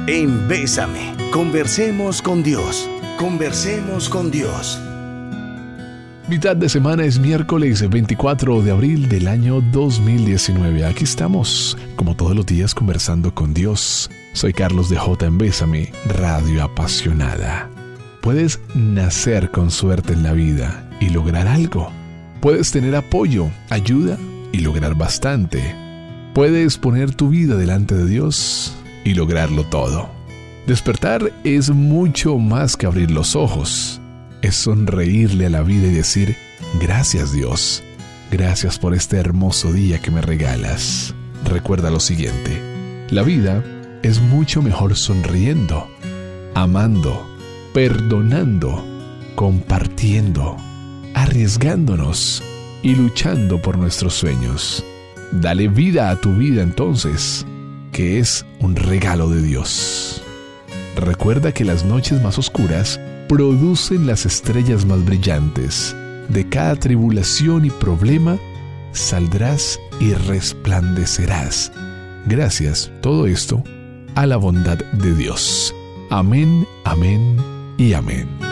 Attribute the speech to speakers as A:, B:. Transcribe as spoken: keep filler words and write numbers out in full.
A: en Bésame. Conversemos con Dios. Conversemos con Dios.
B: Mitad de semana es miércoles veinticuatro de abril del año dos mil diecinueve. Aquí estamos, como todos los días, conversando con Dios. Soy Carlos de J en Bésame, radio apasionada. Puedes nacer con suerte en la vida y lograr algo. Puedes tener apoyo, ayuda y lograr bastante. Puedes poner tu vida delante de Dios y lograrlo todo. Despertar es mucho más que abrir los ojos. Es sonreírle a la vida y decir, gracias Dios, gracias por este hermoso día que me regalas. Recuerda lo siguiente, la vida es mucho mejor sonriendo, amando, perdonando, compartiendo, arriesgándonos y luchando por nuestros sueños. Dale vida a tu vida entonces, que es un regalo de Dios. Recuerda que las noches más oscuras producen las estrellas más brillantes. De cada tribulación y problema saldrás y resplandecerás. Gracias, todo esto, a la bondad de Dios. Amén, amén y amén.